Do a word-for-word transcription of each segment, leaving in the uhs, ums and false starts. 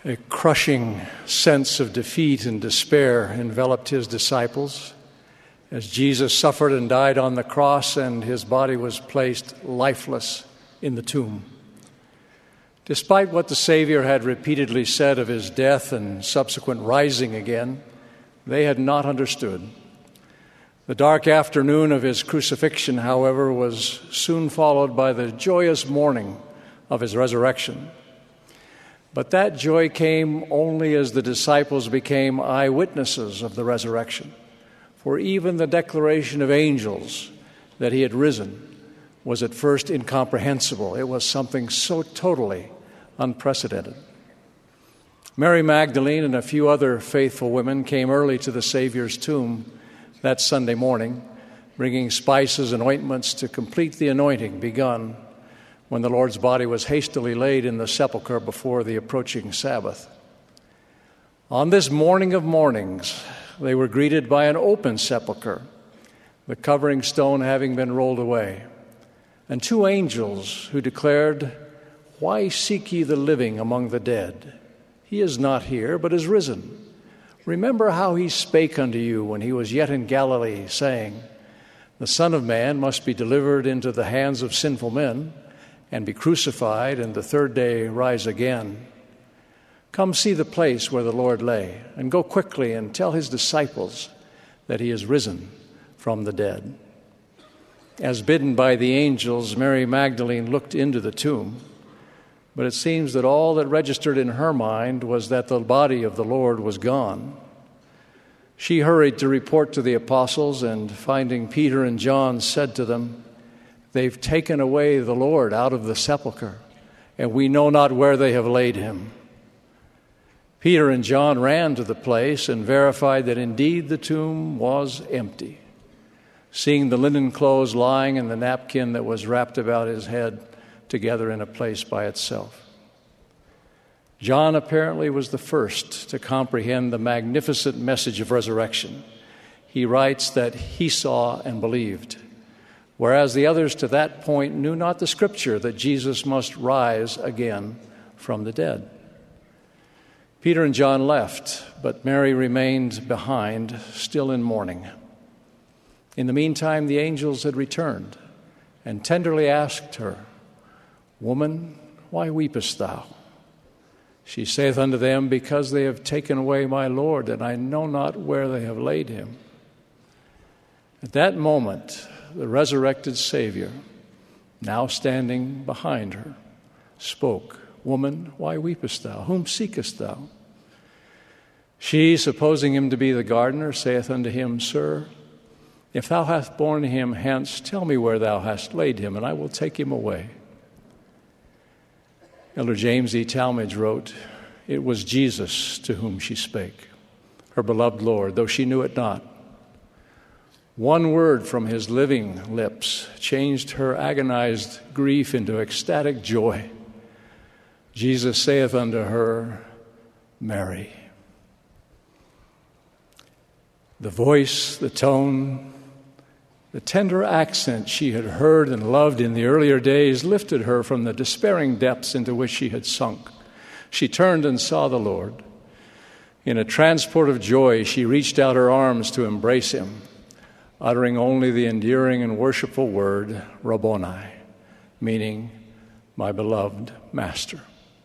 A crushing sense of defeat and despair enveloped his disciples as Jesus suffered and died on the cross and his body was placed lifeless in the tomb. Despite what the Savior had repeatedly said of his death and subsequent rising again, they had not understood. The dark afternoon of his crucifixion, however, was soon followed by the joyous morning of his resurrection. But that joy came only as the disciples became eyewitnesses of the resurrection. For even the declaration of angels that he had risen was at first incomprehensible. It was something so totally unprecedented. Mary Magdalene and a few other faithful women came early to the Savior's tomb that Sunday morning, bringing spices and ointments to complete the anointing begun when the Lord's body was hastily laid in the sepulchre before the approaching Sabbath. On this morning of mornings, they were greeted by an open sepulchre, the covering stone having been rolled away, and two angels who declared, "Why seek ye the living among the dead? He is not here, but is risen. Remember how he spake unto you when he was yet in Galilee, saying, The Son of Man must be delivered into the hands of sinful men, and be crucified, and the third day rise again. Come see the place where the Lord lay, and go quickly and tell his disciples that he is risen from the dead." As bidden by the angels, Mary Magdalene looked into the tomb, but it seems that all that registered in her mind was that the body of the Lord was gone. She hurried to report to the apostles, and finding Peter and John, said to them, "They've taken away the Lord out of the sepulchre, and we know not where they have laid him." Peter and John ran to the place and verified that indeed the tomb was empty. Seeing the linen clothes lying and the napkin that was wrapped about his head together in a place by itself. John apparently was the first to comprehend the magnificent message of resurrection. He writes that he saw and believed, whereas the others to that point knew not the scripture that Jesus must rise again from the dead. Peter and John left, but Mary remained behind, still in mourning. In the meantime, the angels had returned and tenderly asked her, "Woman, why weepest thou?" She saith unto them, "Because they have taken away my Lord, and I know not where they have laid him." At that moment, the resurrected Savior, now standing behind her, spoke, "Woman, why weepest thou? Whom seekest thou?" She, supposing him to be the gardener, saith unto him, "Sir, if thou hast borne him hence, tell me where thou hast laid him, and I will take him away." Elder James E. Talmage wrote, "It was Jesus to whom she spake, her beloved Lord, though she knew it not. One word from his living lips changed her agonized grief into ecstatic joy. Jesus saith unto her, Mary." The voice, the tone, the tender accent she had heard and loved in the earlier days lifted her from the despairing depths into which she had sunk. She turned and saw the Lord. In a transport of joy, she reached out her arms to embrace him, uttering only the endearing and worshipful word, Rabboni, meaning, my beloved Master.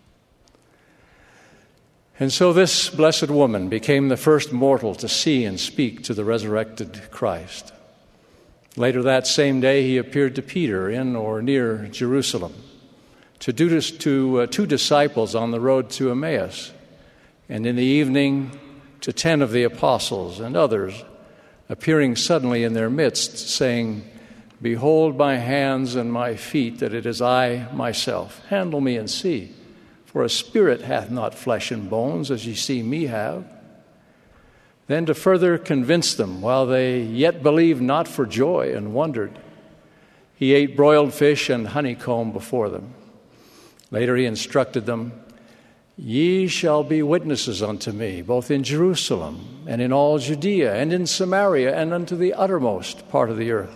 And so this blessed woman became the first mortal to see and speak to the resurrected Christ. Later that same day, he appeared to Peter in or near Jerusalem, to, do, to uh, two disciples on the road to Emmaus, and in the evening to ten of the apostles and others, appearing suddenly in their midst, saying, "Behold my hands and my feet, that it is I myself. Handle me and see. For a spirit hath not flesh and bones, as ye see me have." Then to further convince them, while they yet believed not for joy and wondered, he ate broiled fish and honeycomb before them. Later he instructed them, "Ye shall be witnesses unto me, both in Jerusalem and in all Judea and in Samaria and unto the uttermost part of the earth."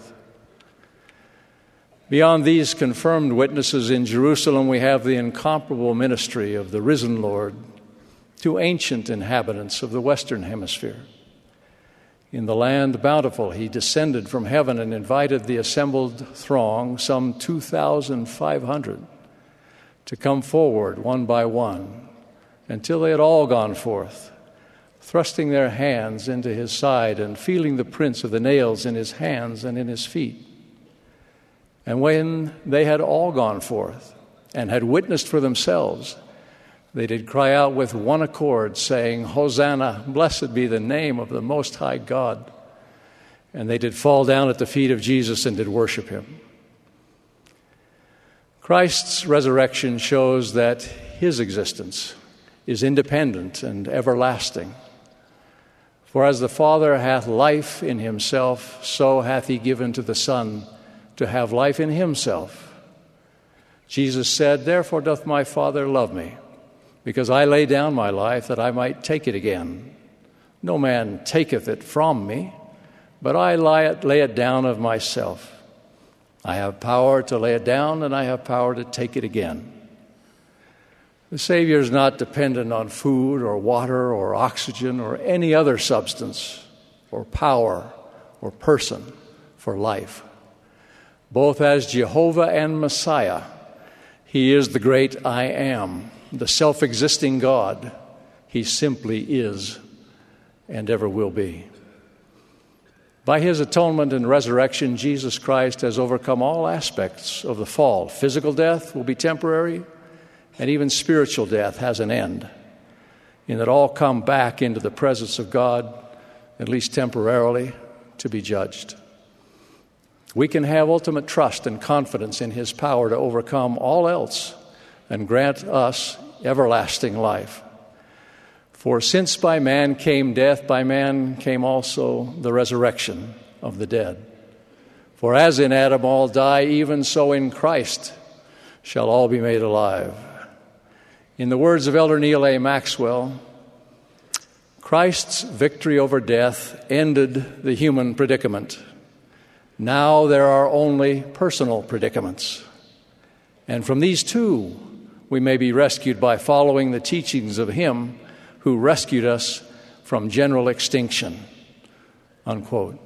Beyond these confirmed witnesses in Jerusalem, we have the incomparable ministry of the risen Lord to ancient inhabitants of the Western Hemisphere. In the land bountiful, he descended from heaven and invited the assembled throng, some two thousand five hundred, to come forward one by one until they had all gone forth, thrusting their hands into his side and feeling the prints of the nails in his hands and in his feet. And when they had all gone forth and had witnessed for themselves, they did cry out with one accord, saying, Hosanna, blessed be the name of the Most High God. And they did fall down at the feet of Jesus and did worship him. Christ's resurrection shows that his existence is independent and everlasting. For as the Father hath life in himself, so hath he given to the Son to have life in himself. Jesus said, Therefore doth my Father love me, because I lay down my life that I might take it again. No man taketh it from me, but I lay it, lay it down of myself. I have power to lay it down, and I have power to take it again. The Savior is not dependent on food or water or oxygen or any other substance or power or person for life. Both as Jehovah and Messiah, he is the great I am, the self-existing God. He simply is and ever will be. By his atonement and resurrection, Jesus Christ has overcome all aspects of the fall. Physical death will be temporary, and even spiritual death has an end, in that all come back into the presence of God, at least temporarily, to be judged. We can have ultimate trust and confidence in his power to overcome all else and grant us everlasting life. For since by man came death, by man came also the resurrection of the dead. For as in Adam all die, even so in Christ shall all be made alive. In the words of Elder Neal A. Maxwell, Christ's victory over death ended the human predicament. Now there are only personal predicaments. And from these two, we may be rescued by following the teachings of him who rescued us from general extinction. Unquote.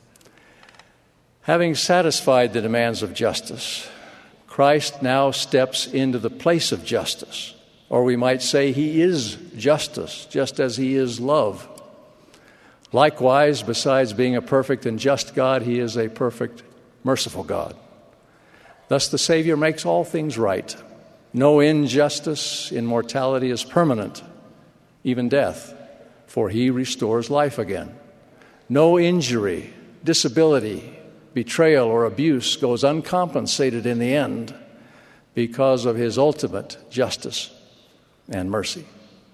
Having satisfied the demands of justice, Christ now steps into the place of justice, or we might say he is justice, just as he is love. Likewise, besides being a perfect and just God, he is a perfect, merciful God. Thus the Savior makes all things right. No injustice in mortality is permanent, even death, for he restores life again. No injury, disability, betrayal, or abuse goes uncompensated in the end because of his ultimate justice and mercy.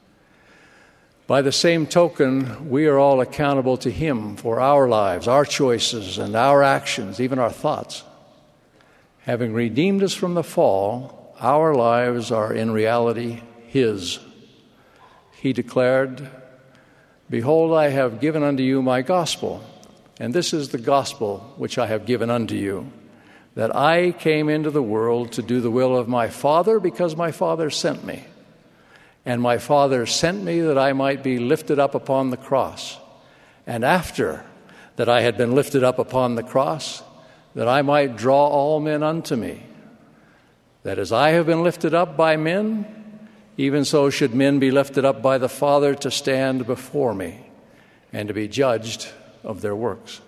By the same token, we are all accountable to him for our lives, our choices, and our actions, even our thoughts. Having redeemed us from the fall, our lives are in reality his. He declared, Behold, I have given unto you my gospel, and this is the gospel which I have given unto you, that I came into the world to do the will of my Father, because my Father sent me. And my Father sent me that I might be lifted up upon the cross. And after that I had been lifted up upon the cross, that I might draw all men unto me. That as I have been lifted up by men, even so should men be lifted up by the Father to stand before me and to be judged of their works.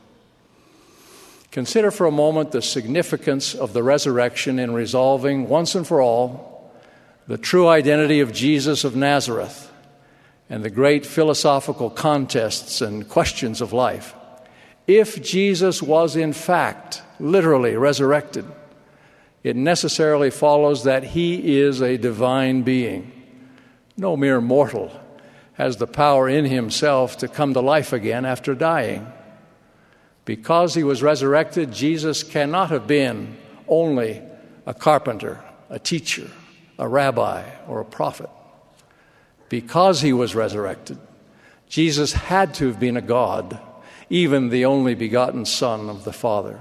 Consider for a moment the significance of the resurrection in resolving once and for all the true identity of Jesus of Nazareth and the great philosophical contests and questions of life. If Jesus was in fact literally resurrected, it necessarily follows that he is a divine being. No mere mortal has the power in himself to come to life again after dying. Because he was resurrected, Jesus cannot have been only a carpenter, a teacher, a rabbi, or a prophet. Because he was resurrected, Jesus had to have been a God, even the only begotten Son of the Father.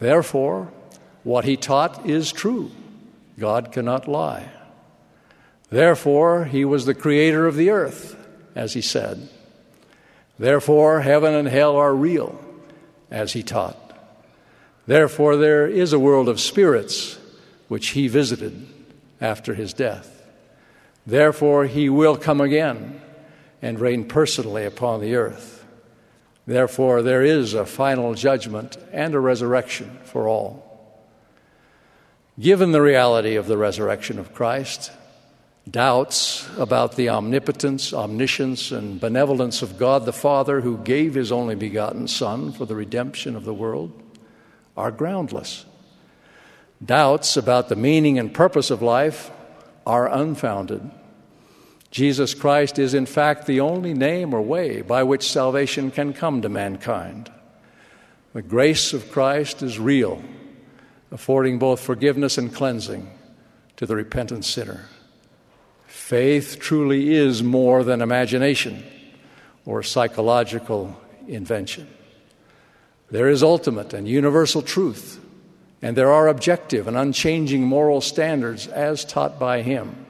Therefore, what he taught is true. God cannot lie. Therefore, he was the creator of the earth, as he said. Therefore, heaven and hell are real, as he taught. Therefore, there is a world of spirits, which he visited after his death. Therefore, he will come again and reign personally upon the earth. Therefore, there is a final judgment and a resurrection for all. Given the reality of the resurrection of Christ, doubts about the omnipotence, omniscience, and benevolence of God the Father, who gave his only begotten Son for the redemption of the world, are groundless. Doubts about the meaning and purpose of life are unfounded. Jesus Christ is, in fact, the only name or way by which salvation can come to mankind. The grace of Christ is real, affording both forgiveness and cleansing to the repentant sinner. Faith truly is more than imagination or psychological invention. There is ultimate and universal truth, and there are objective and unchanging moral standards as taught by him.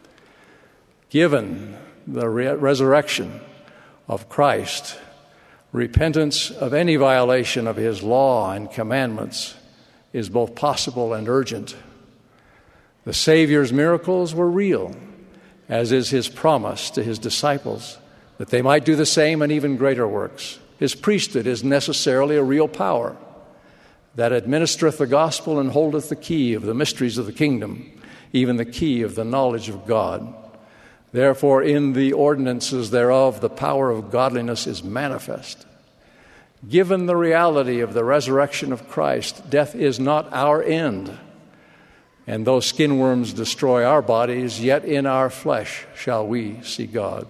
Given the re- resurrection of Christ, repentance of any violation of his law and commandments is both possible and urgent. The Savior's miracles were real, as is his promise to his disciples that they might do the same and even greater works. His priesthood is necessarily a real power that administereth the gospel and holdeth the key of the mysteries of the kingdom, even the key of the knowledge of God. Therefore, in the ordinances thereof, the power of godliness is manifest. Given the reality of the resurrection of Christ, death is not our end. And though skin worms destroy our bodies, yet in our flesh shall we see God.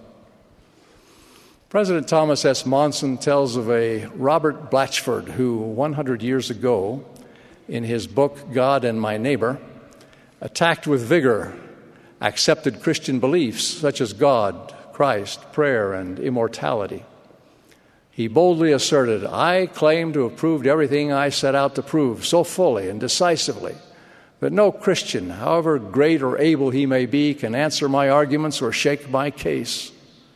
President Thomas S. Monson tells of a Robert Blatchford who, one hundred years ago, in his book, God and My Neighbor, attacked with vigor accepted Christian beliefs such as God, Christ, prayer, and immortality. He boldly asserted, "I claim to have proved everything I set out to prove so fully and decisively that no Christian, however great or able he may be, can answer my arguments or shake my case."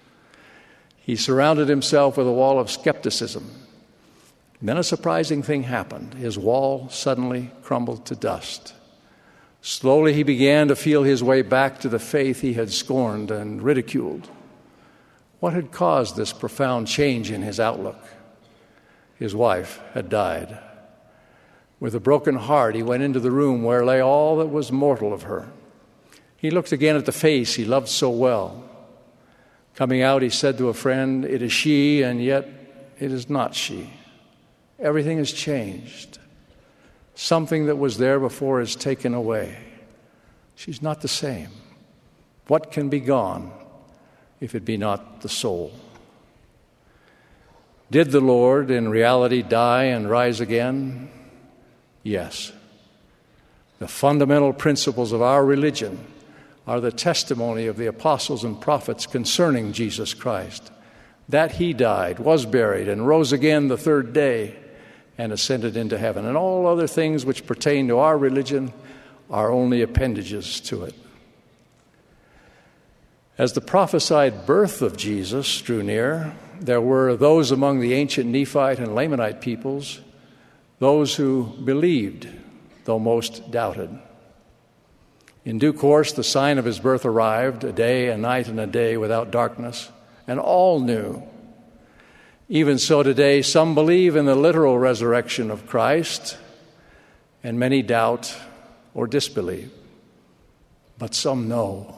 He surrounded himself with a wall of skepticism. Then a surprising thing happened. His wall suddenly crumbled to dust. Slowly he began to feel his way back to the faith he had scorned and ridiculed. What had caused this profound change in his outlook? His wife had died. With a broken heart, he went into the room where lay all that was mortal of her. He looked again at the face he loved so well. Coming out, he said to a friend, "It is she, and yet it is not she. Everything has changed. Something that was there before is taken away. She's not the same. What can be gone if it be not the soul?" Did the Lord in reality die and rise again? Yes. The fundamental principles of our religion are the testimony of the apostles and prophets concerning Jesus Christ, that he died, was buried, and rose again the third day, and ascended into heaven. And all other things which pertain to our religion are only appendages to it. As the prophesied birth of Jesus drew near, there were those among the ancient Nephite and Lamanite peoples, those who believed, though most doubted. In due course, the sign of his birth arrived, a day, a night, and a day without darkness, and all knew. Even so today, some believe in the literal resurrection of Christ, and many doubt or disbelieve. But some know.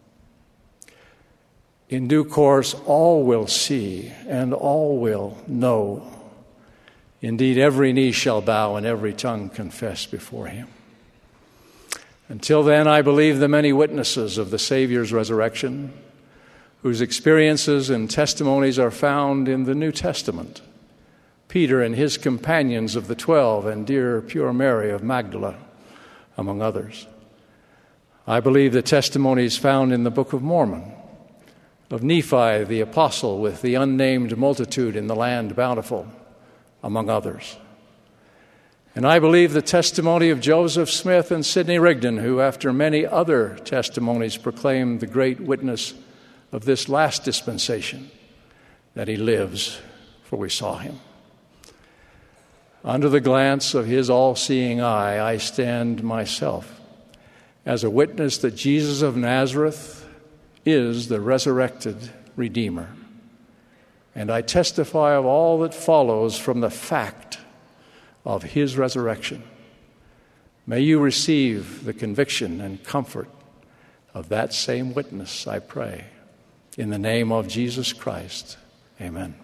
In due course, all will see, and all will know. Indeed, every knee shall bow, and every tongue confess before him. Until then, I believe the many witnesses of the Savior's resurrection, whose experiences and testimonies are found in the New Testament. Peter and his companions of the twelve, and dear pure Mary of Magdala, among others. I believe the testimonies found in the Book of Mormon, of Nephi the apostle with the unnamed multitude in the land bountiful, among others. And I believe the testimony of Joseph Smith and Sidney Rigdon, who after many other testimonies proclaimed the great witness of this last dispensation, that he lives, for we saw him. Under the glance of his all-seeing eye, I stand myself as a witness that Jesus of Nazareth is the resurrected Redeemer. And I testify of all that follows from the fact of his resurrection. May you receive the conviction and comfort of that same witness, I pray. In the name of Jesus Christ, amen.